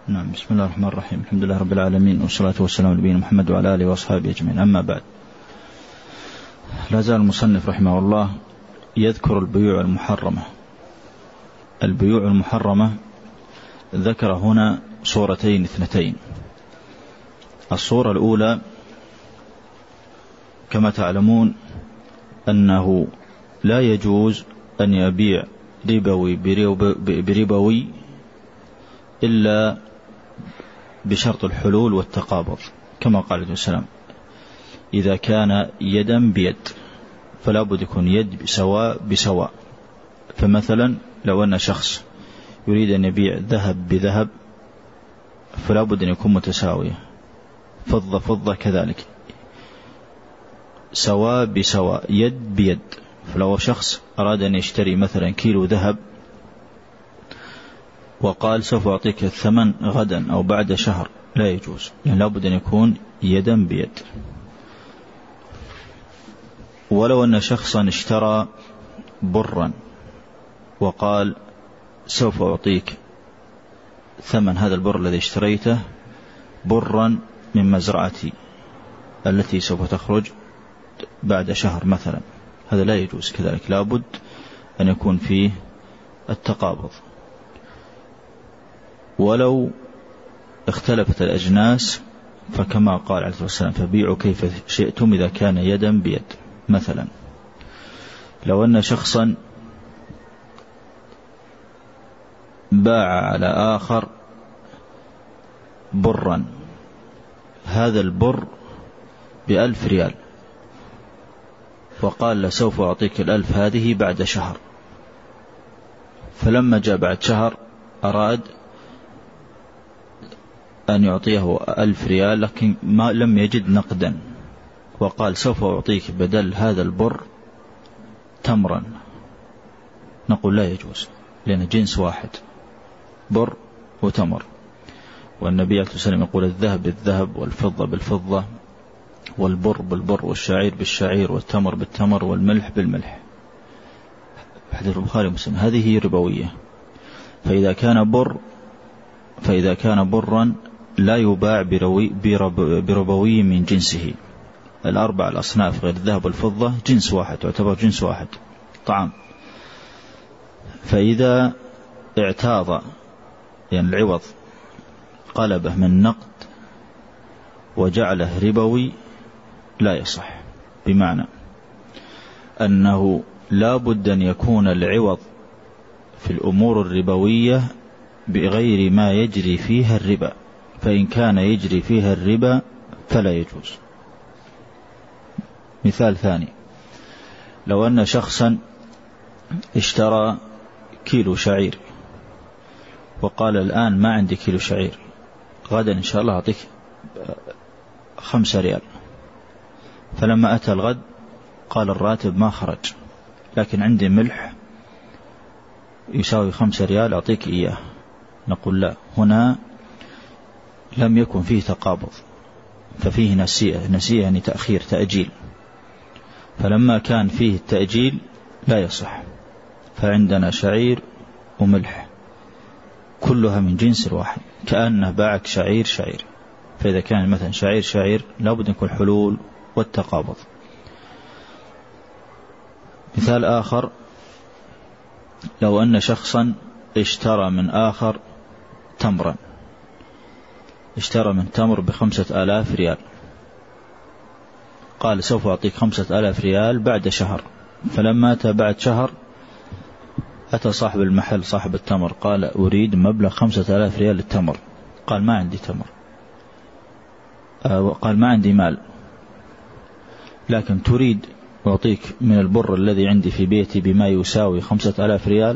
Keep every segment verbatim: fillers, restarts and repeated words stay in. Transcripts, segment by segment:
نعم. بسم الله الرحمن الرحيم. الحمد لله رب العالمين، والصلاة والسلام على نبينا محمد وعلى آله وأصحابه أجمعين. أما بعد، لا زال المصنف رحمه الله يذكر البيوع المحرمة. البيوع المحرمة ذكر هنا صورتين اثنتين. الصورة الأولى كما تعلمون أنه لا يجوز أن يبيع ربوي بربوي إلا بشرط الحلول والتقابض، كما قال عليه السلام: إذا كان يدا بيد فلا بد يكون يد بسواء بسواء. فمثلا لو أن شخص يريد أن يبيع ذهب بذهب فلا بد أن يكون متساوية، فضة فضة كذلك، سواء بسواء، يد بيد. فلو شخص أراد أن يشتري مثلا كيلو ذهب وقال سوف أعطيك الثمن غدا أو بعد شهر، لا يجوز، لأن لا بد أن يكون يدا بيد. ولو أن شخصا اشترى برا وقال سوف أعطيك ثمن هذا البر الذي اشتريته برا من مزرعتي التي سوف تخرج بعد شهر مثلا، هذا لا يجوز كذلك، لا بد أن يكون فيه التقابض. ولو اختلفت الأجناس فكما قال عليه الصلاة والسلام: فبيعوا كيف شئتم إذا كان يدا بيد. مثلا لو أن شخصا باع على آخر برا، هذا البر بألف ريال، وقال له سوف أعطيك الألف هذه بعد شهر، فلما جاء بعد شهر أراد أن يعطيه ألف ريال لكن ما لم يجد نقدا، وقال سوف أعطيك بدل هذا البر تمرا، نقول لا يجوز، لأن جنس واحد، بر وتمر. والنبي عليه الصلاة والسلام يقول: الذهب بالذهب والفضة بالفضة والبر بالبر والشعير بالشعير والتمر بالتمر والملح بالملح. حديث البخاري ومسلم. هذه ربوية. فإذا كان بر فإذا كان برا لا يباع بربوي من جنسه. الأربع الأصناف غير الذهب والفضة جنس واحد، تعتبر جنس واحد طعام. فإذا اعتاض يعني العوض قلبه من نقد وجعله ربوي لا يصح، بمعنى أنه لا بد أن يكون العوض في الأمور الربوية بغير ما يجري فيها الربا، فإن كان يجري فيها الربا فلا يجوز. مثال ثاني: لو أن شخصا اشترى كيلو شعير وقال الآن ما عندي كيلو شعير، غدا إن شاء الله أعطيك خمسة ريال، فلما أتى الغد قال الراتب ما خرج لكن عندي ملح يساوي خمسة ريال أعطيك إياه، نقول لا، هنا لم يكن فيه تقابض، ففيه نسيئة. نسيئة يعني تأخير، تأجيل، فلما كان فيه التأجيل لا يصح. فعندنا شعير وملح كلها من جنس واحد، كأنه باعك شعير شعير. فإذا كان مثلا شعير شعير لابد أن يكون حلول والتقابض. مثال آخر: لو أن شخصا اشترى من آخر تمرا، اشترى من تمر بخمسة آلاف ريال، قال سوف أعطيك خمسة آلاف ريال بعد شهر، فلما أتى بعد شهر أتى صاحب المحل صاحب التمر قال أريد مبلغ خمسة آلاف ريال للتمر، قال ما عندي تمر، قال ما عندي مال، لكن تريد أعطيك من البر الذي عندي في بيتي بما يساوي خمسة آلاف ريال.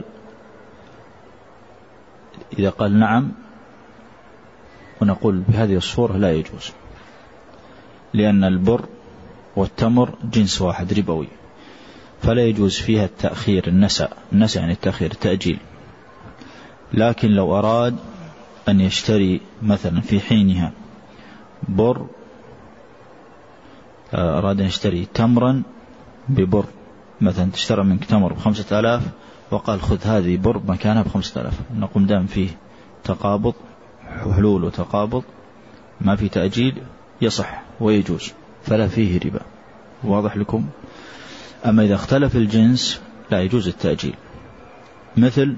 إذا قال نعم، ونقول بهذه الصورة لا يجوز، لأن البر والتمر جنس واحد ربوي، فلا يجوز فيها التأخير، النسأ. النسأ يعني التأخير، التأجيل. لكن لو أراد أن يشتري مثلا في حينها بر، أراد أن يشتري تمرا ببر، مثلا تشترى منك تمر بخمسة آلاف وقال خذ هذه بر مكانها بخمسة آلاف، نقوم دام فيه تقابض حلول وتقابض ما في تأجيل يصح ويجوز فلا فيه ربا. واضح لكم؟ أما إذا اختلف الجنس لا يجوز التأجيل. مثل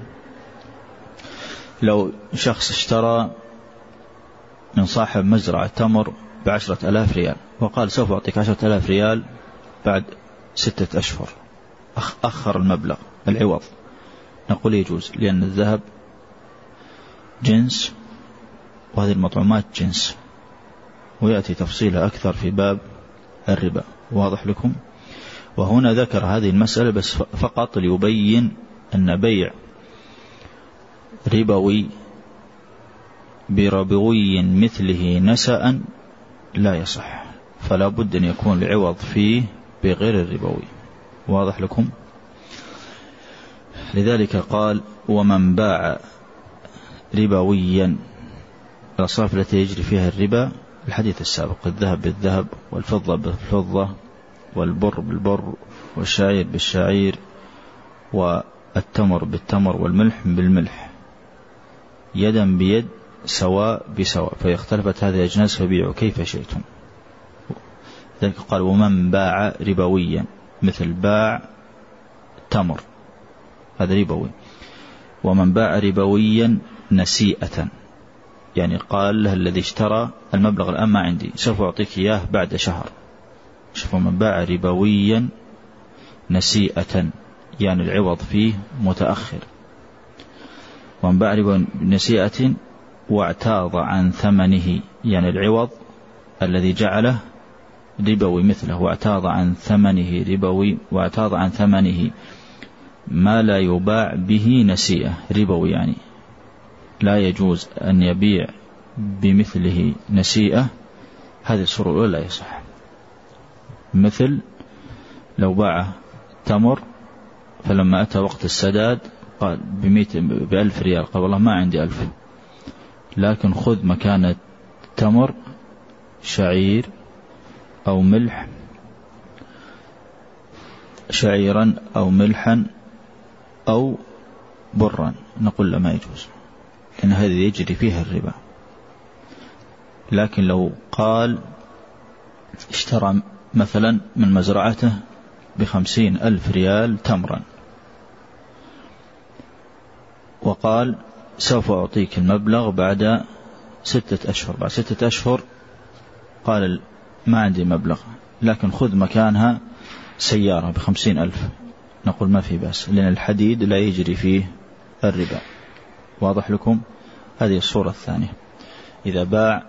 لو شخص اشترى من صاحب مزرعة تمر بعشرة ألاف ريال وقال سوف أعطيك عشرة ألاف ريال بعد ستة أشهر، أخر المبلغ العوض، نقول يجوز، لأن الذهب جنس وهذه المطعومات جنس، ويأتي تفصيلها أكثر في باب الربا. واضح لكم؟ وهنا ذكر هذه المسألة بس فقط ليبين أن بيع ربوي بربوي مثله نسأ لا يصح، فلا بد أن يكون العوض فيه بغير الربوي. واضح لكم؟ لذلك قال ومن باع ربويا، الأصناف التي يجري فيها الربا الحديث السابق، الذهب بالذهب والفضة بالفضة والبر بالبر والشعير بالشعير والتمر بالتمر والملح بالملح، يدا بيد سواء بسواء، فاختلفت هذه الأجناس فبيعوا كيف شئتم. ذلك قال ومن باع ربويا، مثل باع تمر هذا ربوي. ومن باع ربويا نسيئة، يعني قال له الذي اشترى المبلغ الآن ما عندي، سوف أعطيك إياه بعد شهر. شوفوا، من باع ربويا نسيئة يعني العوض فيه متأخر. ومن باع ربويا نسيئة واعتاض عن ثمنه، يعني العوض الذي جعله ربوي مثله، واعتاض عن ثمنه ربوي، واعتاض عن ثمنه ما لا يباع به نسيئة ربوي، يعني لا يجوز أن يبيع بمثله نسيئة. هذه الصورة الأولى لا يصح. مثل لو باع تمر فلما أتى وقت السداد قال بمئة بألف ريال، قال والله ما عندي ألف، لكن خذ مكان التمر شعير أو ملح، شعيرا أو ملحا أو برا، نقول لا ما يجوز، لأن هذه يجري فيها الربا. لكن لو قال اشترى مثلا من مزرعته بخمسين ألف ريال تمرا وقال سوف أعطيك المبلغ بعد ستة أشهر، بعد ستة أشهر قال ما عندي مبلغ لكن خذ مكانها سيارة بخمسين ألف، نقول ما في بأس، لأن الحديد لا يجري فيه الربا. واضح لكم؟ هذه الصورة الثانية. إذا باع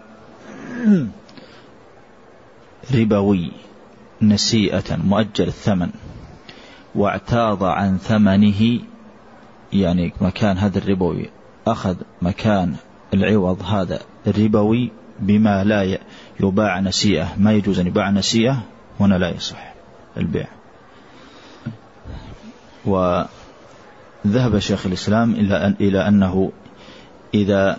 ربوي نسيئة مؤجل الثمن واعتاض عن ثمنه، يعني مكان هذا الربوي أخذ مكان العوض هذا الربوي بما لا يباع نسيئة، ما يجوز أن يباع نسيئة، هنا لا يصح البيع. وذهب شيخ الإسلام إلى أنه إذا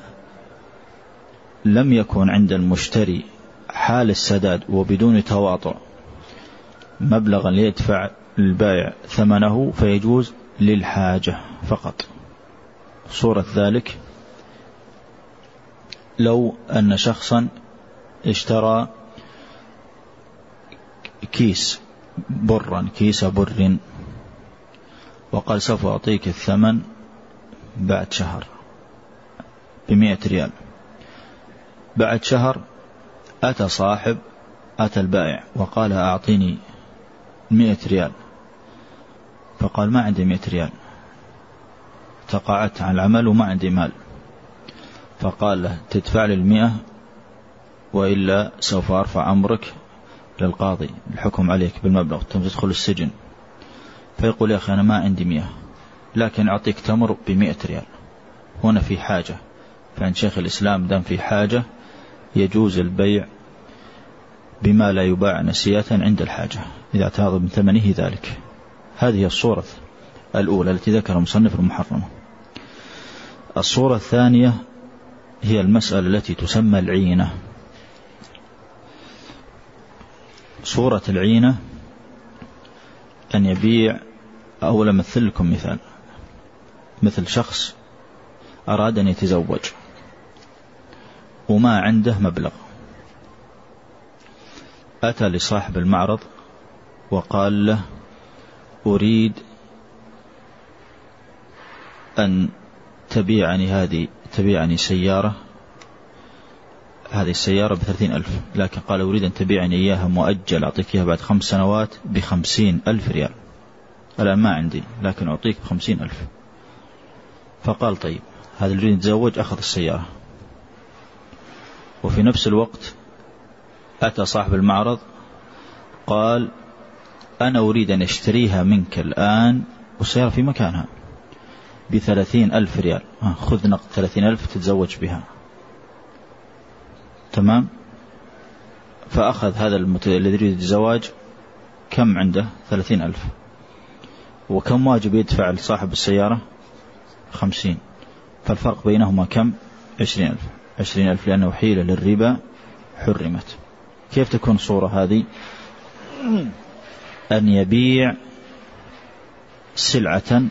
لم يكن عند المشتري حال السداد وبدون تواطؤ مبلغا ليدفع البائع ثمنه فيجوز للحاجة فقط. صورة ذلك لو أن شخصا اشترى كيس برا، كيس بر، وقال سوف أعطيك الثمن بعد شهر بمئة ريال. بعد شهر أتى صاحب أتى البائع وقال أعطيني مئة ريال، فقال ما عندي مئة ريال، تقاعدت عن العمل وما عندي مال، فقال له تدفع لي المئة وإلا سوف أرفع أمرك للقاضي الحكم عليك بالمبلغ تدخل السجن. فيقول يا أخي أنا ما عندي مئة لكن أعطيك تمر بمئة ريال. هنا في حاجة، فعند شيخ الإسلام دام في حاجة يجوز البيع بما لا يباع نسيئة عند الحاجة إذا اعتاض من ثمنه ذلك. هذه الصورة الأولى التي ذكر مصنف المحرمة. الصورة الثانية هي المسألة التي تسمى العينة. صورة العينة أن يبيع، أو أمثل لكم مثال، مثل شخص أراد أن يتزوج وما عنده مبلغ، أتى لصاحب المعرض وقال له أريد أن تبيعني هذه تبيعني سيارة هذه السيارة بثلاثين ألف، لكن قال أريد أن تبيعني إياها مؤجل، أعطيك إياها بعد خمس سنوات بخمسين ألف ريال، الآن ما عندي لكن أعطيك بخمسين ألف. فقال طيب هذا اللي يريد يتزوج أخذ السيارة. وفي نفس الوقت أتى صاحب المعرض قال أنا أريد أن أشتريها منك الآن والسيارة في مكانها بثلاثين ألف ريال، خذ نقد ثلاثين ألف تتزوج بها. تمام. فأخذ هذا المت... الذي يريد الزواج كم عنده؟ ثلاثين ألف. وكم واجب يدفع لصاحب السيارة؟ خمسين. فالفرق بينهما كم؟ عشرين ألف. عشرين ألف لأنه حيلة للربا حرمت. كيف تكون صورة هذه؟ أن يبيع سلعة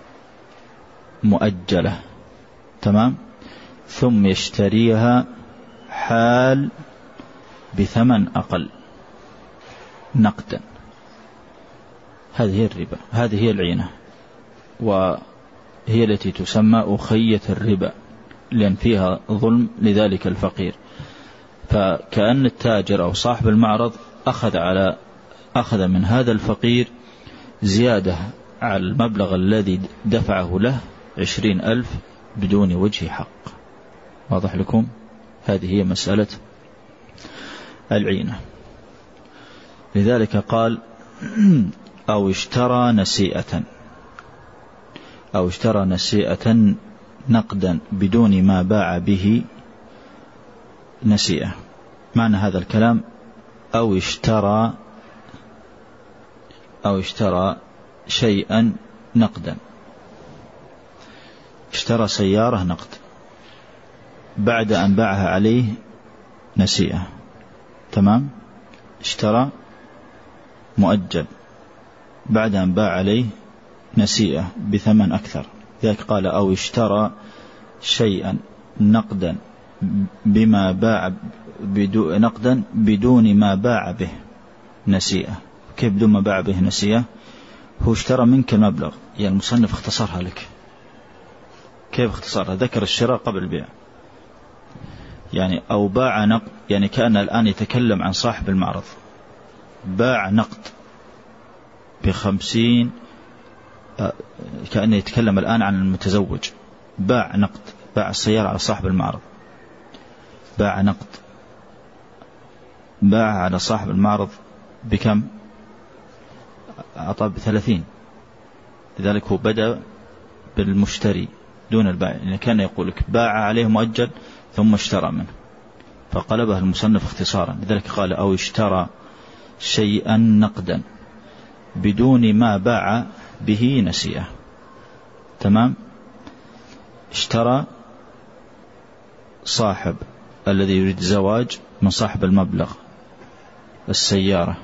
مؤجلة، تمام، ثم يشتريها حال بثمن أقل نقدا. هذه هي الربا، هذه هي العينة، وهي التي تسمى أخية الربا لأن فيها ظلم لذلك الفقير. فكأن التاجر أو صاحب المعرض أخذ على أخذ من هذا الفقير زيادة على المبلغ الذي دفعه له عشرين ألف بدون وجه حق. واضح لكم؟ هذه هي مسألة العينة. لذلك قال أو اشترى نسيئة أو اشترى نسيئة نقدا بدون ما باع به نسيئة. معنى هذا الكلام أو اشترى أو اشترى شيئا نقدا، اشترى سيارة نقد بعد أن باعها عليه نسيئة، تمام، اشترى مؤجل بعد أن باع عليه نسيئة بثمن أكثر. ذلك قال أو اشترى شيئا نقدا بما باع بدو نقدا بدون ما باع به نسيئة. كيف بدون ما باع به نسيئة؟ هو اشترى منك المبلغ، يعني المصنف اختصرها لك. كيف اختصرها؟ ذكر الشراء قبل البيع، يعني أو باع نقد، يعني كان الآن يتكلم عن صاحب المعرض باع نقد بخمسين، كأنه يتكلم الآن عن المتزوج. باع نقد، باع السيارة على صاحب المعرض، باع نقد، باع على صاحب المعرض بكم؟ أعطاه بثلاثين. لذلك هو بدأ بالمشتري دون البائع، يعني كان يقول لك باع عليه مؤجل ثم اشترى منه، فقلبها المصنف اختصارا. لذلك قال أو اشترى شيئا نقدا بدون ما باع به نسيئة. تمام. اشترى صاحب الذي يريد زواج من صاحب المبلغ السيارة،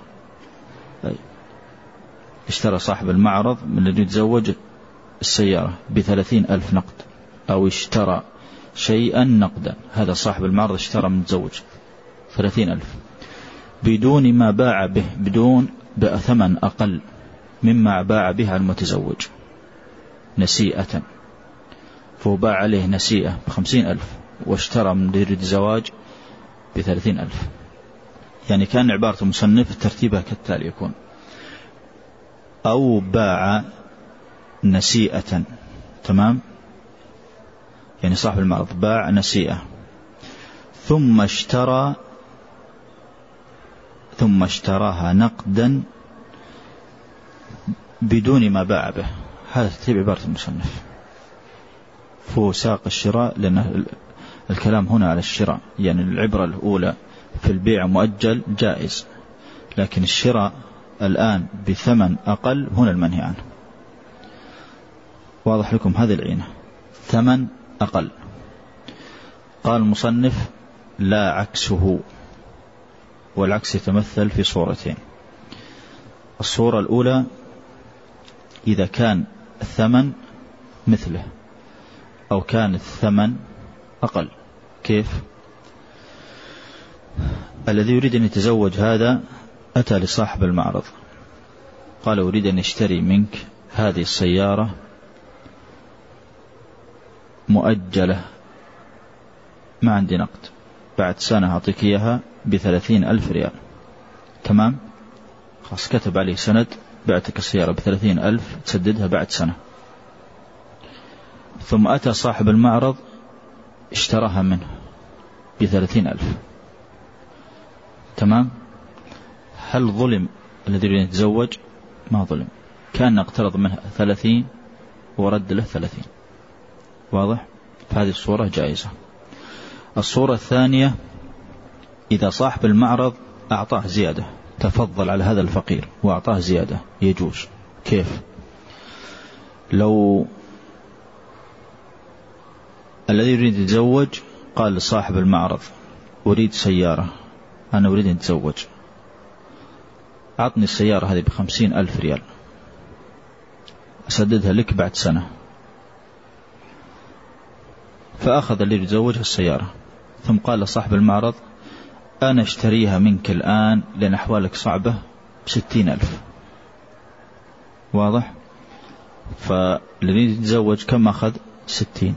اشترى صاحب المعرض من الذي يتزوج السيارة بثلاثين ألف نقد. أو اشترى شيئا نقدا، هذا صاحب المعرض اشترى من متزوج ثلاثين ألف بدون ما باع به، بدون بثمن أقل مما باع به على المتزوج نسيئة، فهو باع عليه نسيئة بخمسين ألف واشترى من يريد الزواج بثلاثين ألف. يعني كان عبارة المصنف ترتيبها كالتالي يكون: أو باع نسيئة، تمام، يعني صاحب المعرض باع نسيئة ثم اشترى ثم اشتراها نقدا بدون ما باع به. هذا ترتيب عبارة المصنف، فهو ساق الشراء لأن الكلام هنا على الشراء، يعني العبرة الأولى في البيع مؤجل جائز، لكن الشراء الآن بثمن أقل هنا المنهي عنه. واضح لكم؟ هذه العينة ثمن أقل. قال المصنف لا عكسه، والعكس يتمثل في صورتين. الصورة الأولى إذا كان الثمن مثله أو كان الثمن أقل. كيف؟ الذي يريد أن يتزوج هذا أتى لصاحب المعرض قال أريد أن أشتري منك هذه السيارة مؤجلة، ما عندي نقد، بعد سنة أعطيك إياها بثلاثين ألف ريال. تمام، خلاص كتب عليه سند بعتك السيارة بثلاثين ألف تسددها بعد سنة. ثم أتى صاحب المعرض اشتراها منه بثلاثين ألف. تمام، هل ظلم الذي يريد أن يتزوج؟ ما ظلم، كان اقترض منه ثلاثين ورد له ثلاثين. واضح؟ فهذه الصورة جائزة. الصورة الثانية إذا صاحب المعرض أعطاه زيادة، تفضل على هذا الفقير وأعطاه زيادة، يجوز. كيف؟ لو الذي يريد يتزوج قال لصاحب المعرض أريد سيارة، أنا أريد أن أتزوج، أعطني السيارة هذه بخمسين ألف ريال أسددها لك بعد سنة. فأخذ اللي يتزوج السيارة، ثم قال لصاحب المعرض أنا اشتريها منك الآن لأن أحوالك صعبة بستين ألف. واضح؟ فالذي يتزوج كم أخذ؟ ستين،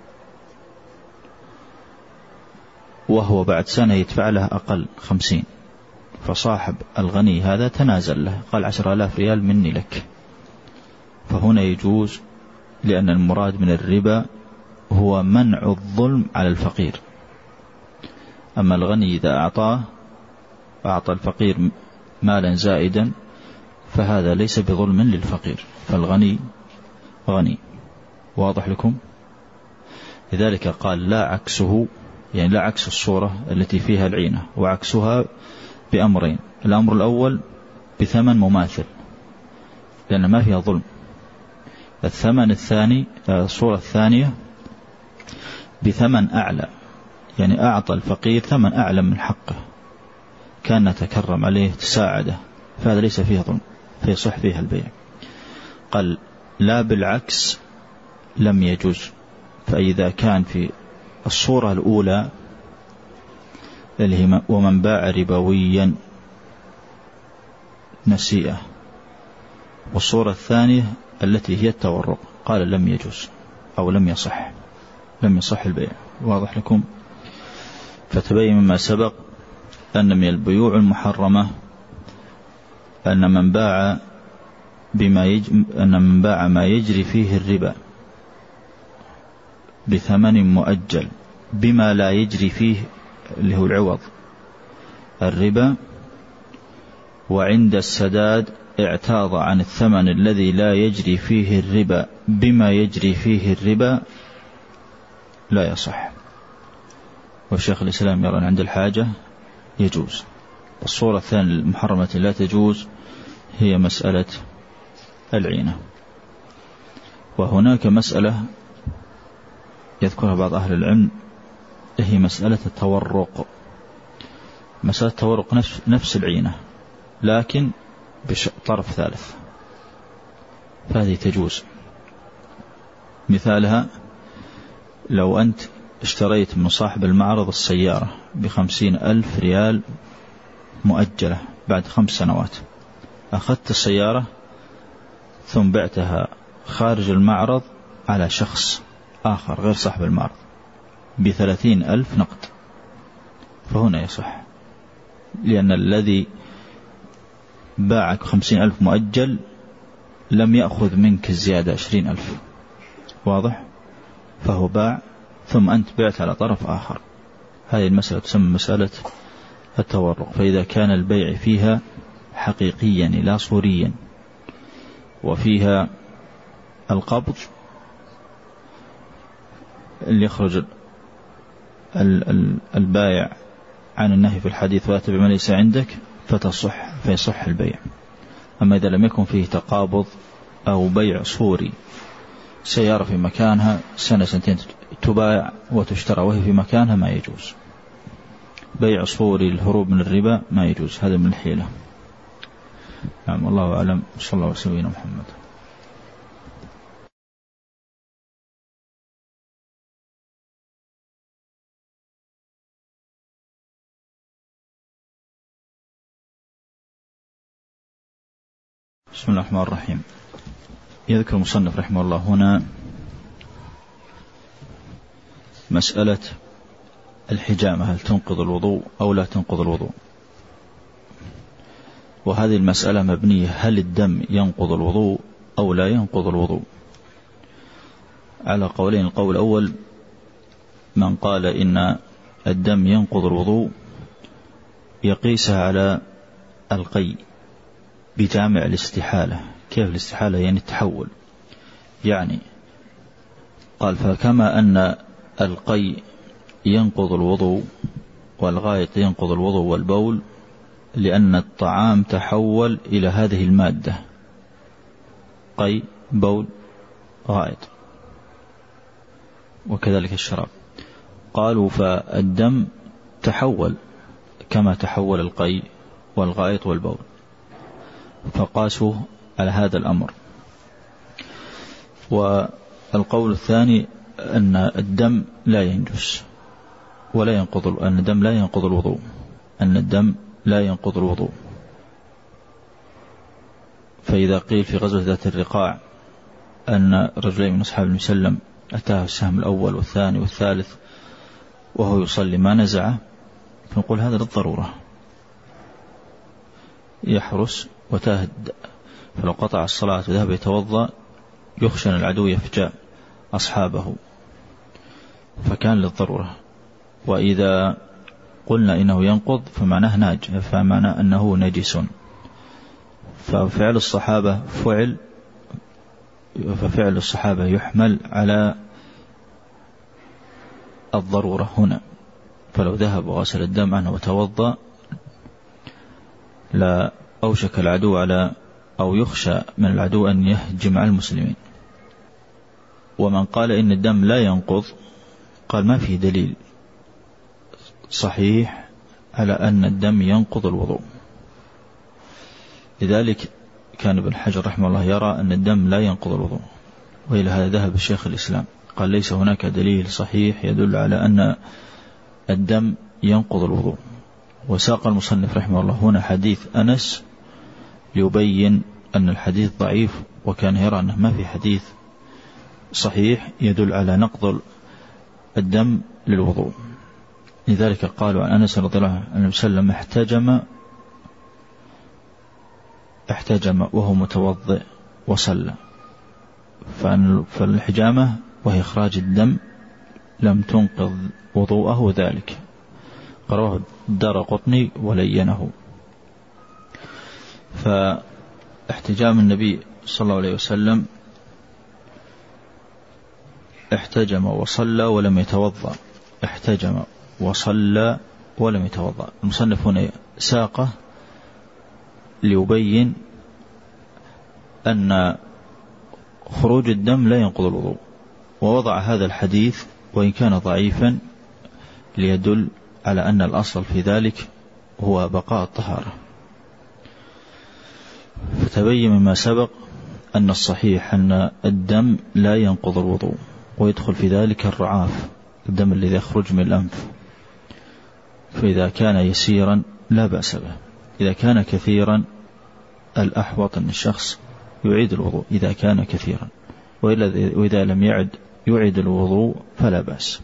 وهو بعد سنة يدفع له أقل خمسين. فصاحب الغني هذا تنازل له، قال عشر آلاف ريال مني لك. فهنا يجوز، لأن المراد من الربا هو منع الظلم على الفقير. أما الغني إذا أعطاه أعطى الفقير مالا زائدا فهذا ليس بظلم للفقير، فالغني غني. واضح لكم؟ لذلك قال لا عكسه، يعني لا عكس الصورة التي فيها العينة، وعكسها بأمرين. الأمر الأول بثمن مماثل لأن ما فيها ظلم. الثمن الثاني، الصورة الثانية بثمن أعلى، يعني أعطى الفقير ثمن أعلى من حقه، كان نتكرم عليه تساعده، فهذا ليس فيه ظلم فيصح فيها البيع. قال لا بالعكس لم يجوز. فإذا كان في الصورة الأولى اللي هي ومن باع ربويا نسيئة، والصورة الثانية التي هي التورق، قال لم يجوز أو لم يصح، لم يصح البيع. واضح لكم؟ فتبين مما سبق أن من البيوع المحرمة أن من باع بما يج... أن من باع ما يجري فيه الربا بثمن مؤجل بما لا يجري فيه، اللي هو العوض الربا، وعند السداد اعتاض عن الثمن الذي لا يجري فيه الربا بما يجري فيه الربا، لا يصح. والشيخ الإسلام يرى أن عند الحاجة يجوز. الصورة الثانية المحرمة لا تجوز هي مسألة العينة. وهناك مسألة يذكرها بعض أهل العلم، هي مسألة التورق. مسألة التورق نفس, نفس العينة لكن بطرف ثالث، فهذه تجوز. مثالها لو أنت اشتريت من صاحب المعرض السيارة بخمسين ألف ريال مؤجلة بعد خمس سنوات، أخذت السيارة ثم بعتها خارج المعرض على شخص آخر غير صاحب المعرض بثلاثين ألف نقد، فهنا يصح، لأن الذي باعك خمسين ألف مؤجل لم يأخذ منك الزيادة عشرين ألف. واضح؟ فهو باع ثم أنت بعت على طرف آخر. هذه المسألة تسمى مسألة التورق. فإذا كان البيع فيها حقيقيا لا صوريا وفيها القبض اللي يخرج البائع عن النهي في الحديث ولا تبع ما ليس عندك فتصح فيصح البيع. أما إذا لم يكن فيه تقابض أو بيع صوري، سيارة في مكانها سنة سنتين تباع وتشترى وهي في مكانها، ما يجوز. بيع صوري الهروب من الربا ما يجوز، هذا من الحيلة. نعم، والله أعلم. صلى الله عليه وسلم محمد. بسم الله الرحمن الرحيم. يذكر المصنف رحمه الله هنا مسألة الحجامة، هل تنقض الوضوء أو لا تنقض الوضوء؟ وهذه المسألة مبنية هل الدم ينقض الوضوء أو لا ينقض الوضوء، على قولين. القول الأول من قال إن الدم ينقض الوضوء يقيسها على القي بجامع الاستحالة. كيف الاستحالة؟ يعني التحول. يعني قال فكما أن القي ينقض الوضوء والغائط ينقض الوضوء والبول لأن الطعام تحول إلى هذه المادة، قي بول غائط، وكذلك الشراب. قالوا فالدم تحول كما تحول القي والغائط والبول، فقاسوا على هذا الأمر. والقول الثاني أن الدم لا ينجس ولا ينقض، أن الدم لا ينقض الوضوء، أن الدم لا ينقض الوضوء. فإذا قيل في غزوة ذات الرقاع أن رجلين من أصحاب النبي صلى الله عليه وسلم أتاه السهم الأول والثاني والثالث وهو يصلي ما نزعه، فنقول هذا للضرورة، يحرس وتاهد، فلو قطع الصلاة وذهب يتوضأ يخشى أن العدو يفجأ أصحابه، فكان للضرورة. وإذا قلنا إنه ينقض فمعناه ناج، فمعناه أنه نجس، ففعل الصحابة فعل ففعل الصحابة يحمل على الضرورة هنا. فلو ذهب وغسل الدم عنه وتوضأ لا أوشك العدو على أو يخشى من العدو أن يهجم على المسلمين. ومن قال إن الدم لا ينقض قال ما فيه دليل صحيح على أن الدم ينقض الوضوء. لذلك كان ابن حجر رحمه الله يرى أن الدم لا ينقض الوضوء، وإلى هذا ذهب الشيخ الإسلام، قال ليس هناك دليل صحيح يدل على أن الدم ينقض الوضوء. وساق المصنف رحمه الله هنا حديث أنس ليبين أن الحديث ضعيف، وكان يرى أنه ما في حديث صحيح يدل على نقض الدم للوضوء. لذلك قالوا عن أنس رضي الله عنه النبي صلى الله عليه وسلم احتجم احتجم وهو متوضئ وصلى، فالحجامة وهي إخراج الدم لم تنقض وضوءه ذلك. قرأه الدارقطني ولينه. فاحتجام النبي صلى الله عليه وسلم احتجم وصلى ولم يتوضأ، احتجم وصلى ولم يتوضأ. المصنف هنا ساقه ليبين أن خروج الدم لا ينقض الوضوء، ووضع هذا الحديث وإن كان ضعيفا ليدل على أن الأصل في ذلك هو بقاء الطهارة. فتبين مما سبق أن الصحيح أن الدم لا ينقض الوضوء، ويدخل في ذلك الرعاف، الدم الذي يخرج من الأنف. فإذا كان يسيرا لا بأس به، إذا كان كثيرا الأحوط أن الشخص يعيد الوضوء إذا كان كثيرا، وإذا لم يعد يعيد الوضوء فلا بأس.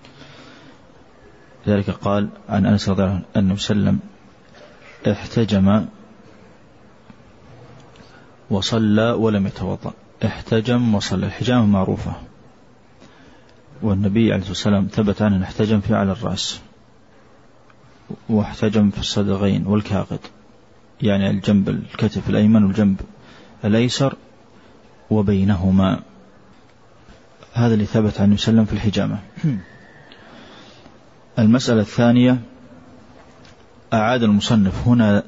لذلك قال عن أنس رضي الله عنه أن النبي صلى الله عليه وسلم احتجم وصلى ولم يتوضأ. احتجم وصلى، الحجامة معروفة، والنبي عليه الصلاة والسلام ثبت عنه أن احتجم في على الرأس، واحتجم في الصدغين والكاغد، يعني الجنب الكتف الأيمن والجنب الأيسر وبينهما. هذا اللي ثبت عن النبي صلى الله عليه وسلم في الحجامة. المسألة الثانية أعاد المصنف هنا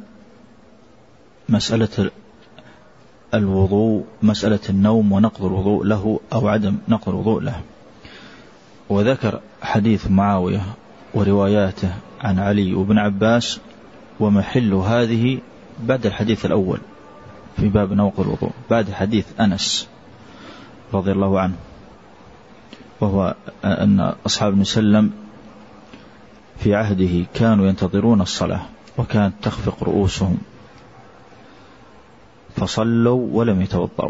مسألة الوضوء، مسألة النوم ونقض الوضوء له أو عدم نقض الوضوء له، وذكر حديث معاوية ورواياته عن علي وابن عباس، ومحل هذه بعد الحديث الأول في باب نقض الوضوء، بعد حديث أنس رضي الله عنه، وهو أن أصحاب النبي صلى الله عليه وسلم في عهده كانوا ينتظرون الصلاة وكانت تخفق رؤوسهم، فصلوا ولم يتوضأوا.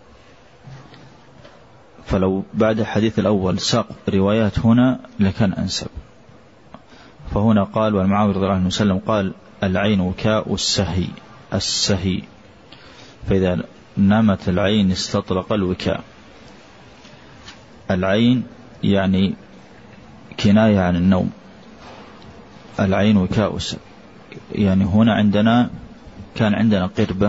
فلو بعد الحديث الأول ساق روايات هنا لكان أنسب. فهنا قال والمعاوية رضي الله عنه وسلم قال العين وكاء السهي السهي، فإذا نامت العين استطلق الوكاء. العين يعني كناية عن النوم، العين وكاء السهي، يعني هنا عندنا كان عندنا قربة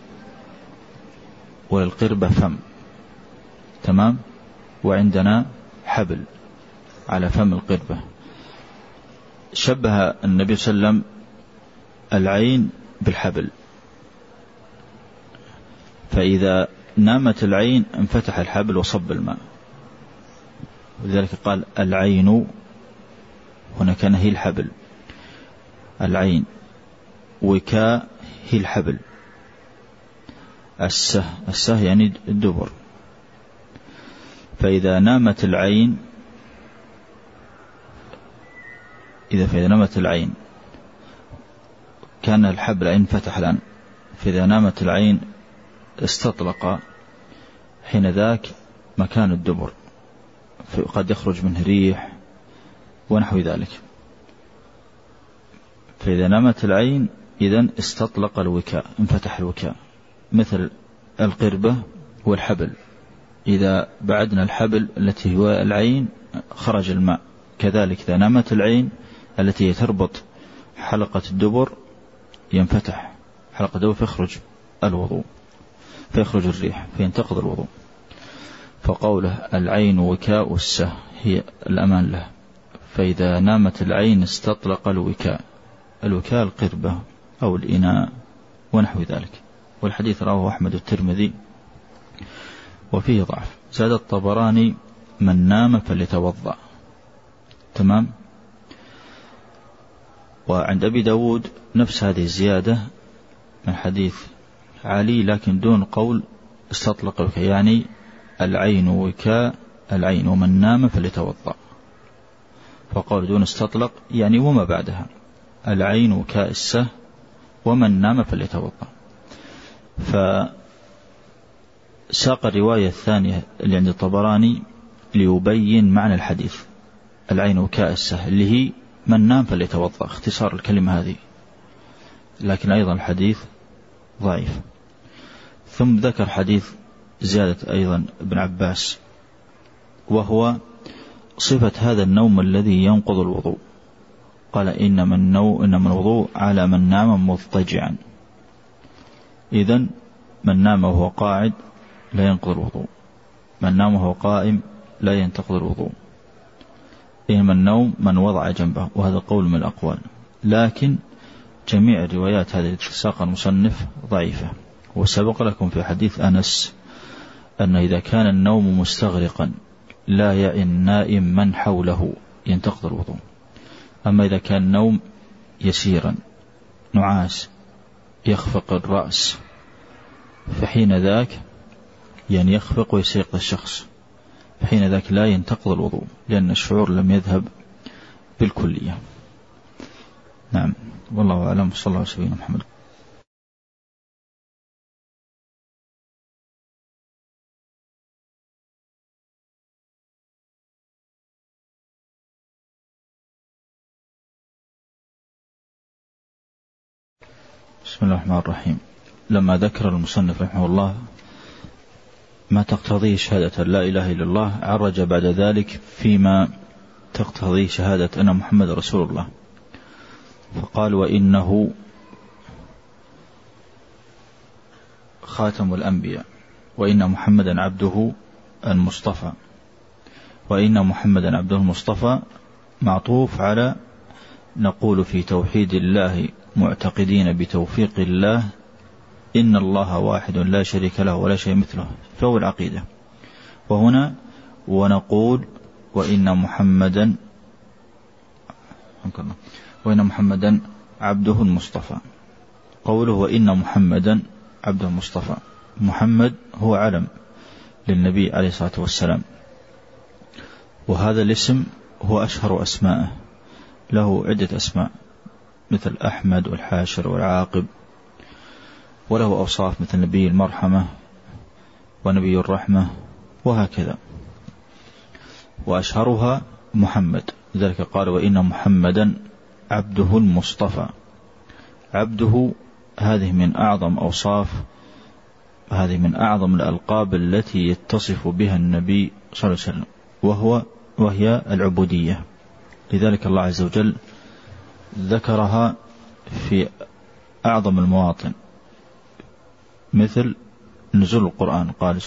وللقربة فم، تمام، وعندنا حبل على فم القربة. شبه النبي صلى الله عليه وسلم العين بالحبل، فإذا نامت العين انفتح الحبل وصب الماء، ولذلك قال العين هنا كان هي الحبل، العين وكاء هي الحبل، السه السه يعني الدبر. فإذا نامت العين إذا فإذا نامت العين كان الحبل انفتح الآن، فإذا نامت العين استطلق حين ذاك مكان الدبر، قد يخرج منه ريح ونحو ذلك. فإذا نامت العين إذن استطلق الوكاء، انفتح الوكاء، مثل القربة والحبل، إذا بعدنا الحبل التي هو العين خرج الماء. كذلك إذا نامت العين التي تربط حلقة الدبر ينفتح حلقة الدبر فيخرج الوضوء، فيخرج الريح فينتقض الوضوء. فقوله العين وكاء السه هي الأمان له، فإذا نامت العين استطلق الوكاء، الوكاء القربة أو الإناء ونحو ذلك. والحديث رواه أحمد الترمذي وفيه ضعف. زاد الطبراني من نام فليتوضأ، تمام. وعند أبي داود نفس هذه الزيادة من حديث علي لكن دون قول استطلق الوكاء، يعني العين وكاء العين ومن نام فليتوضأ، فقول دون استطلق يعني وما بعدها العين وكاء السه ومن نام فليتوضأ. فساق الرواية الثانية اللي عند الطبراني ليبين معنى الحديث العين وكاء السه اللي هي من نام فليتوضأ، اختصار الكلمة هذه، لكن أيضا الحديث ضعيف. ثم ذكر حديث زيادة أيضا ابن عباس، وهو صفة هذا النوم الذي ينقض الوضوء. قال إنما النوم إنما الوضوء على من نام مضطجعا، إذن من نام وهو قاعد لا ينقض الوضوء، من نام وهو قائم لا ينتقض الوضوء. إنما النوم من وضع جنبه، وهذا قول من الأقوال، لكن جميع الروايات هذه التي ساق المصنف ضعيفة. وسبق لكم في حديث أنس أن إذا كان النوم مستغرقا لا يعي النائم من حوله ينتقض الوضوء. أما إذا كان النوم يسيرا نعاس يخفق الرأس فحين ذاك يعني يخفق ويستيقظ الشخص، فحين ذاك لا ينتقض الوضوء لأن الشعور لم يذهب بالكلية. نعم، والله أعلم. صلى الله عليه وسلم محمد. بسم الله الرحمن الرحيم. لما ذكر المصنف رحمه الله ما تقتضيه شهادة لا إله إلا الله، عرج بعد ذلك فيما تقتضيه شهادة أن محمد رسول الله، فقال وإنه خاتم الأنبياء، وإن محمدا عبده المصطفى. وإن محمدا عبده المصطفى معطوف على نقول في توحيد الله معتقدين بتوفيق الله إن الله واحد لا شريك له ولا شيء مثله، فهو العقيدة. وهنا ونقول وإن محمدا وإن محمدا عبده المصطفى. قوله وإن محمدا عبده المصطفى، محمد هو علم للنبي عليه الصلاة والسلام، وهذا الاسم هو أشهر أسمائه، له عدة أسماء مثل أحمد والحاشر والعاقب. وله أوصاف مثل نبي المرحمة ونبي الرحمة وهكذا، وأشهرها محمد، لذلك قال وإن محمدا عبده المصطفى. عبده هذه من أعظم أوصاف، هذه من أعظم الألقاب التي يتصف بها النبي صلى الله عليه وسلم، وهو وهي العبودية. لذلك الله عز وجل ذكرها في أعظم المواطن، مثل نزول القرآن، قال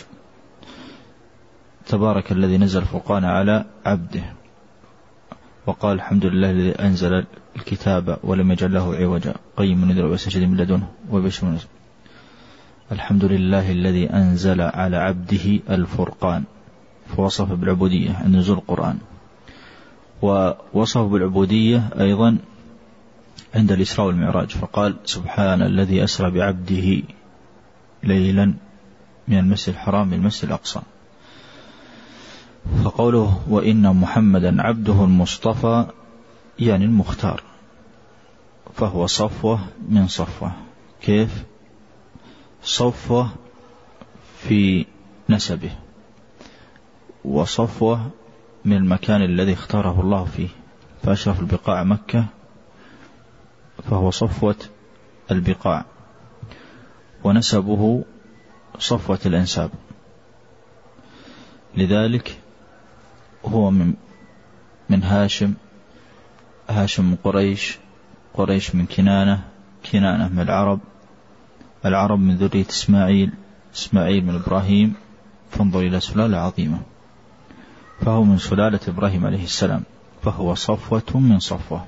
تبارك الذي نزل الفرقان على عبده، وقال الحمد لله الذي أنزل الكتاب ولم يجعل له عوجا قيما ينذر بأسا شديدا من لدنه وبشر الناس. الحمد لله الذي أنزل على عبده الفرقان، فوصف بالعبودية عند نزول القرآن، ووصف بالعبودية أيضا عند الإسراء والمعراج، فقال سبحان الذي أسرى بعبده ليلا من المسجد الحرام من المسجد الأقصى. فقوله وإن محمدا عبده المصطفى يعني المختار، فهو صفوة من صفوة. كيف؟ صفوة في نسبه، وصفوة من المكان الذي اختاره الله فيه، فأشرف البقاع مكة، فهو صفوة البقاع، ونسبه صفوة الأنساب، لذلك هو من من هاشم، هاشم من قريش، قريش من كنانة، كنانة من العرب، العرب من ذرية إسماعيل، إسماعيل من إبراهيم، فانظر إلى سلالة عظيمة، فهو من سلالة إبراهيم عليه السلام، فهو صفوة من صفوة.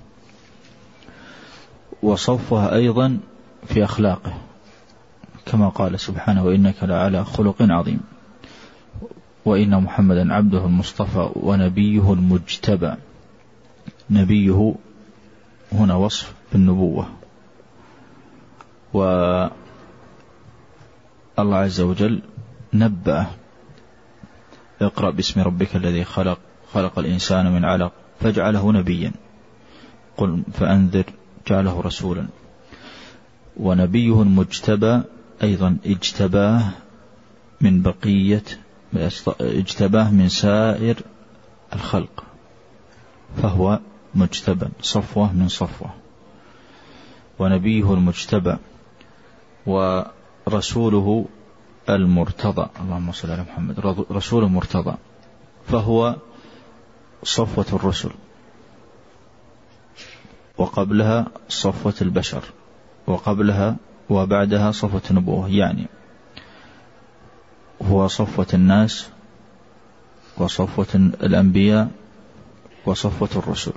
وصفوة أيضا في أخلاقه، كما قال سبحانه وإنك لعلى خلق عظيم. وإن محمدا عبده المصطفى ونبيه المجتبى. نبيه هنا وصف بالنبوة، والله عز وجل نبأ اقرأ باسم ربك الذي خلق خلق الإنسان من علق فجعله نبيا، قل فأنذر جعله رسولا. ونبيه المجتبى أيضا اجتباه من بقية، اجتباه من سائر الخلق، فهو مجتبى، صفوة من صفوة. ونبيه المجتبى ورسوله المرتضى، اللهم صل على محمد، رسول مرتضى، فهو صفوة الرسل، وقبلها صفوة البشر، وقبلها وبعدها صفوة النبوة، يعني هو صفوة الناس وصفوة الأنبياء وصفوة الرسل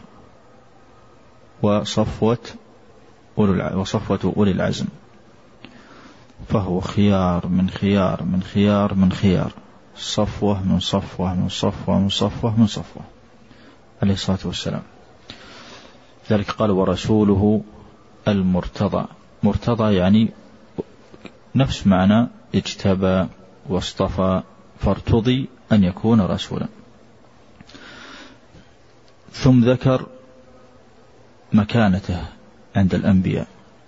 وصفوة وصفوة أولي العزم، فهو خيار من خيار من خيار من خيار، صفوة من صفوة من صفوة من صفوة من صفوة عليه الصلاة والسلام. ذلك قال ورسوله المرتضى. مرتضى يعني نفس معنى اجتبى واصطفى، فارتضي أن يكون رسولا. ثم ذكر مكانته عند الأنبياء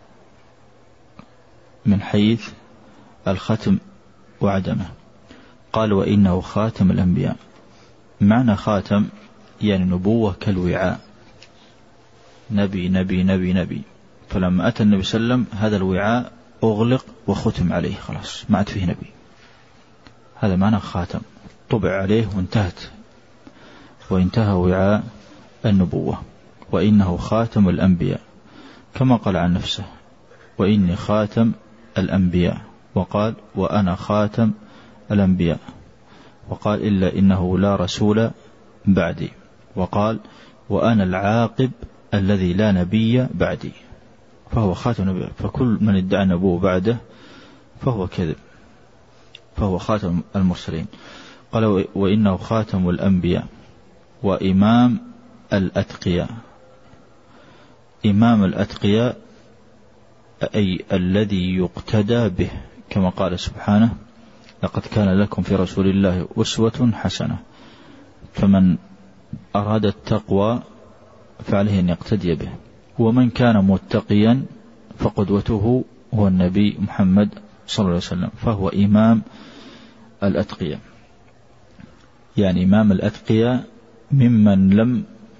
من حيث الختم وعدمه، قال وإنه خاتم الأنبياء. معنى خاتم يعني نبوة كالوعاء، نبي نبي نبي نبي، فلما أتى النبي صلى الله عليه وسلم هذا الوعاء أغلق وختم عليه، خلاص ما عاد فيه نبي. هذا معنى خاتم، طبع عليه وانتهت، وانتهى وعاء النبوة. وإنه خاتم الأنبياء، كما قال عن نفسه وإني خاتم الأنبياء، وقال وأنا خاتم الأنبياء، وقال إلا إنه لا رسول بعدي، وقال وأنا العاقب الذي لا نبي بعدي، فهو خاتم النبي. فكل من ادعى نبوة بعده فهو كذب، فهو خاتم المرسلين. قال وإنه خاتم الأنبياء وإمام الأتقياء. إمام الأتقياء أي الذي يقتدى به، كما قال سبحانه لقد كان لكم في رسول الله أسوة حسنة. فمن أراد التقوى فعليه أن يقتدي به، ومن كان متقيا فقدوته هو النبي محمد صلى الله عليه وسلم، فهو إمام الأتقياء، يعني إمام الأتقياء ممن لم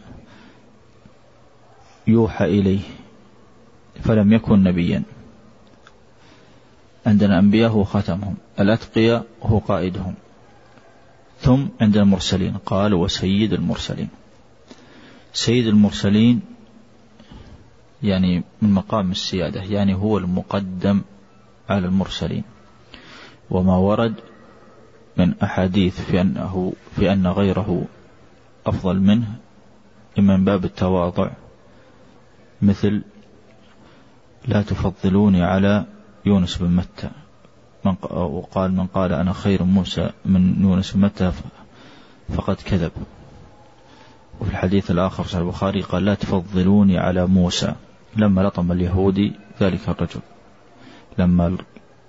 يوحى إليه فلم يكن نبيا. عندنا أنبياء هو خاتمهم، الأتقياء هو قائدهم، ثم عندنا المرسلين قال وسيد المرسلين. سيد المرسلين يعني من مقام السيادة، يعني هو المقدم على المرسلين. وما ورد من أحاديث في أنه في أن غيره أفضل منه إما من باب التواضع، مثل لا تفضلوني على يونس بن متى، وقال من قال أنا خير موسى من يونس بن متى فقد كذب. وفي الحديث الآخر صحيح البخاري قال لا تفضلوني على موسى، لما لطم اليهودي ذلك الرجل، لما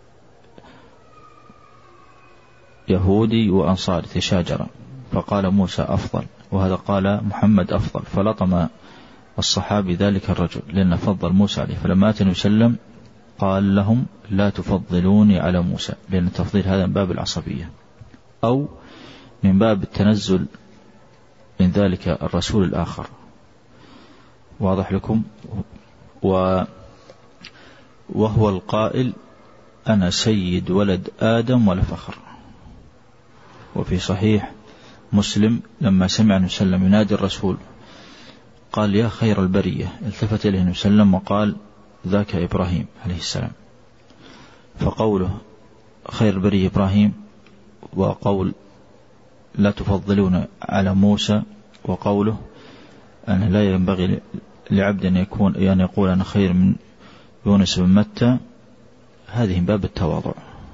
يهودي وأنصاري تشاجر فقال موسى أفضل وهذا قال محمد أفضل، فلطم الصحابي ذلك الرجل لأن فضل موسى عليه. فلما أتى النبي صلى الله عليه وسلم قال لهم لا تفضلوني على موسى، لأن التفضيل هذا من باب العصبية أو من باب التنزل من ذلك الرسول الآخر. واضح لكم؟ و وهو القائل أنا سيد ولد آدم ولا فخر. وفي صحيح مسلم لما سمع النبي صلى الله عليه وسلم ينادي الرسول قال يا خير البرية، التفت إليه النبي صلى الله عليه وسلم وقال ذاك إبراهيم عليه السلام. فقوله خير البرية إبراهيم، وقول لا تفضلون على موسى، وقوله أن لا ينبغي لعبد أن يكون يعني يقول أنا خير من يونس بن متى، هذه من باب التواضع.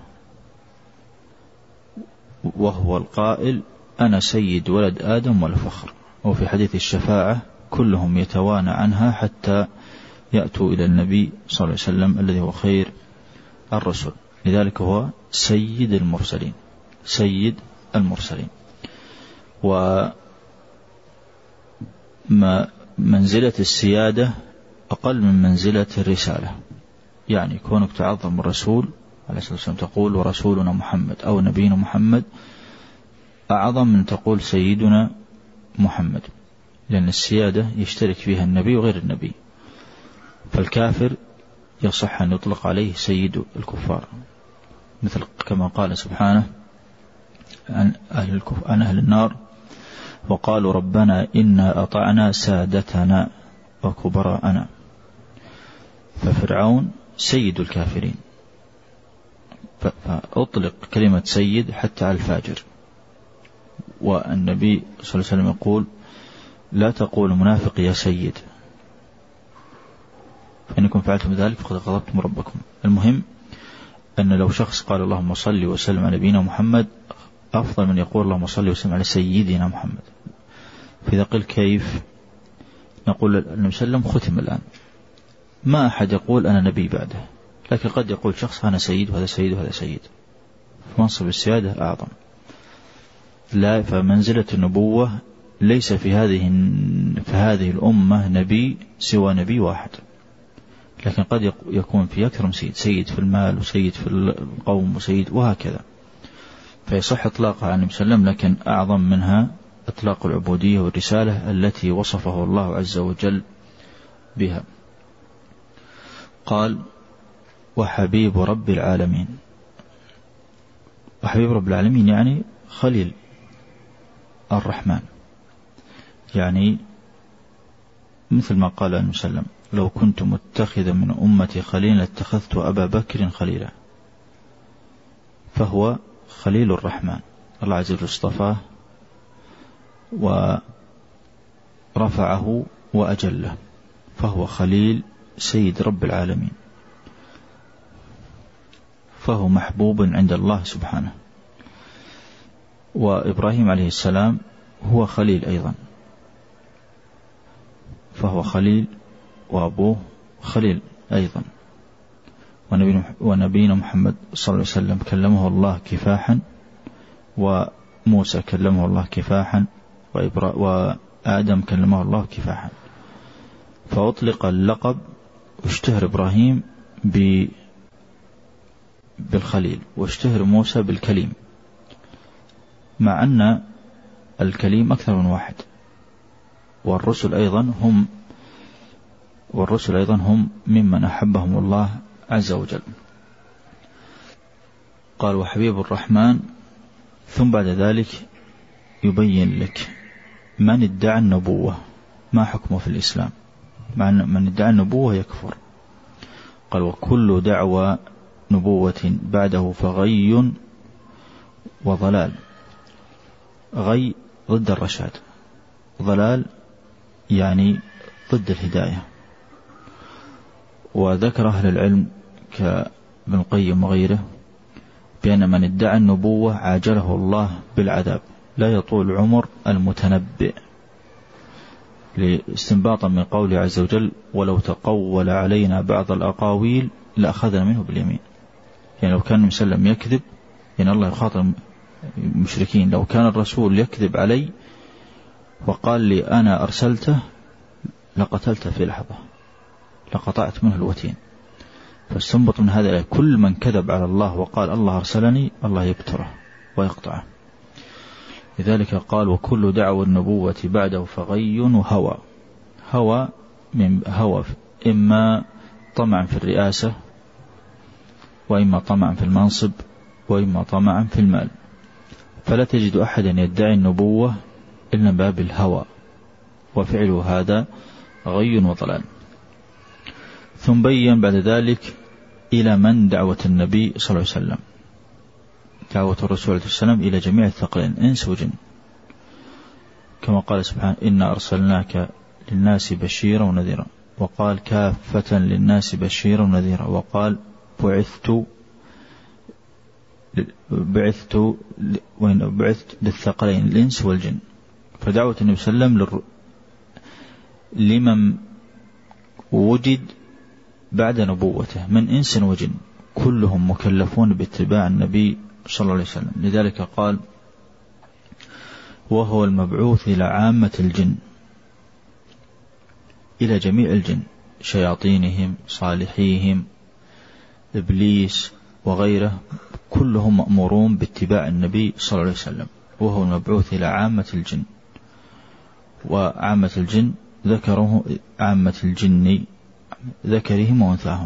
وهو القائل أنا سيد ولد آدم ولا فخر. وفي حديث الشفاعة كلهم يتوانى عنها حتى يأتوا إلى النبي صلى الله عليه وسلم الذي هو خير الرسل، لذلك هو سيد المرسلين، سيد المرسلين. وما منزلة السيادة أقل من منزلة الرسالة، يعني كونك تعظم الرسول عليه الصلاة والسلام تقول ورسولنا محمد أو نبينا محمد أعظم من تقول سيدنا محمد، لأن السيادة يشترك فيها النبي وغير النبي. فالكافر يصح أن يطلق عليه سيد الكفار، مثل كما قال سبحانه عن أهل, عن أهل النار وقالوا ربنا إنا أطعنا سادتنا وكبراءنا. ففرعون سيد الكافرين، فأطلق كلمة سيد حتى على الفاجر. والنبي صلى الله عليه وسلم يقول لا تقول منافق يا سيد، فإنكم فعلتم ذلك فقد غضبتم ربكم. المهم أن لو شخص قال اللهم صل وسلم على نبينا محمد أفضل من يقول اللهم صل وسلم على سيدنا محمد. فإذا قل كيف نقول النبي صلى الله عليه وسلم ختم الآن، ما أحد يقول أنا نبي بعده، لكن قد يقول شخص أنا سيد وهذا سيد وهذا سيد، منصب السيادة أعظم. لا، فمنزلة النبوة ليس في هذه في هذه الأمة نبي سوى نبي واحد، لكن قد يكون في أكثر من سيد، سيد في المال وسيد في القوم وسيد وهكذا. فيصح إطلاقها عن النبي صلى الله عليه وسلم، لكن أعظم منها إطلاق العبودية والرسالة التي وصفه الله عز وجل بها. قال وحبيب رب العالمين. وحبيب رب العالمين يعني خليل الرحمن، يعني مثل ما قال النبي صلى الله عليه وسلم لو كنت متخذا من أمتي خليلا لاتخذت أبا بكر خليلا. فهو خليل الرحمن، الله عز وجل اصطفاه ورفعه وأجله، فهو خليل سيد رب العالمين، فهو محبوب عند الله سبحانه. وإبراهيم عليه السلام هو خليل أيضا، فهو خليل وأبوه خليل أيضا. ونبينا محمد صلى الله عليه وسلم كلمه الله كفاحا، وموسى كلمه الله كفاحا، وآدم كلمه الله كفاحا. فأطلق اللقب واشتهر إبراهيم بالخليل، واشتهر موسى بالكليم، مع أن الكليم أكثر من واحد، والرسل أيضا هم والرسل أيضا هم ممن أحبهم الله عز وجل. قال وحبيب الرحمن. ثم بعد ذلك يبين لك من ادعى النبوة ما حكمه في الإسلام، مع من ادعى النبوة يكفر. قال وكل دعوى نبوة بعده فغي وضلال. غي ضد الرشاد، ضلال يعني ضد الهداية. وذكر أهل العلم كابن القيم وغيره بأن من ادعى النبوة عاجله الله بالعذاب، لا يطول عمر المتنبئ، لاستنباطا من قوله عز وجل ولو تقول علينا بعض الأقاويل لأخذنا منه باليمين. يعني لو كان مسلم يكذب، يعني الله يخاطر المشركين، لو كان الرسول يكذب علي وقال لي أنا أرسلته لقتلته في لحظة، لقطعت منه الوتين. فاستنبط من هذا كل من كذب على الله وقال الله أرسلني الله يبتره ويقطعه. لذلك قال وكل دعوى النبوة بعده فغي وهوى. هوى من هوى إما طمعا في الرئاسة، وإما طمعا في المنصب، وإما طمعا في المال. فلا تجد أحدا يدعي النبوة إلا باب الهوى، وفعله هذا غي وضلال. ثم بين بعد ذلك إلى من دعوة النبي صلى الله عليه وسلم، دعوة الرسول عليه السلام إلى جميع الثقلين إنس وجن، كما قال سبحانه إنا أرسلناك للناس بشيرا ونذيرا، وقال كافة للناس بشيرا ونذيرا، وقال بعثت بعثت وين بعثت للثقلين الإنس والجن. فدعوة النبي صلى الله عليه وسلم لمن وجد بعد نبوته من إنس وجن، كلهم مكلفون باتباع النبي صلى الله عليه وسلم. لذلك قال وهو المبعوث إلى عامة الجن، إلى جميع الجن، شياطينهم صالحيهم إبليس وغيره، كلهم مأمورون باتباع النبي صلى الله عليه وسلم. وهو المبعوث إلى عامة الجن، وعامة الجن ذكره عامة الجن ذكرهم وأنثاهم،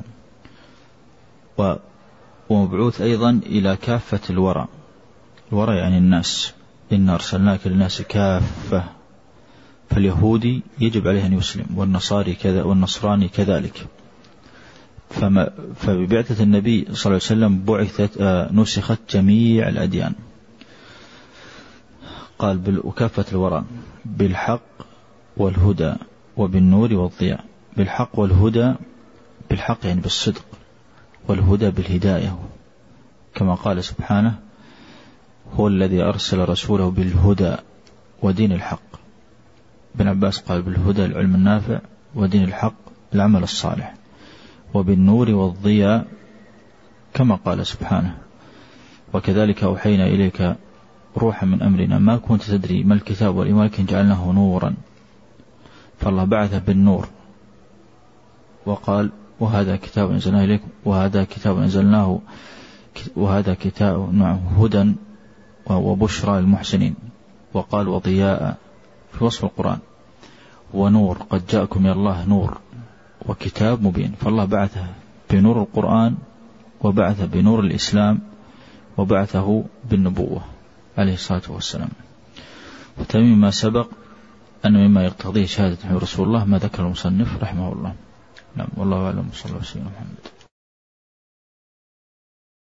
ومبعوث أيضا إلى كافة الورى. الورى يعني الناس، إن أرسلناك للناس كافة. فاليهودي يجب عليه أن يسلم، والنصاري كذا، والنصراني كذلك. فما فببعثة النبي صلى الله عليه وسلم بعثت آه نسخت جميع الأديان. قال وكافة الورى بالحق والهدى وبالنور والضياء. بالحق والهدى، بالحق يعني بالصدق، والهدى بالهداية، كما قال سبحانه هو الذي أرسل رسوله بالهدى ودين الحق. ابن عباس قال بالهدى العلم النافع، ودين الحق العمل الصالح، وبالنور والضياء كما قال سبحانه وكذلك أوحينا إليك روحا من أمرنا ما كنت تدري ما الكتاب والإيمان ولكن جعلناه نورا. فالله بعث بالنور، وقال وهذا كتاب أنزلناه إليكم وهذا كتاب أنزلناه وهذا كتاب نعم هدى وبشرى للمحسنين. وقال وضياء في وصف القرآن، ونور قد جاءكم من الله نور وكتاب مبين. فالله بعثه بنور القرآن، وبعث بنور الإسلام، وبعثه بالنبوة عليه الصلاة والسلام. وتميم ما سبق أن مما يقتضيه شهادة رسول الله ما ذكر المصنف رحمه الله. نعم والله أعلم. صلى الله عليه وسلم محمد.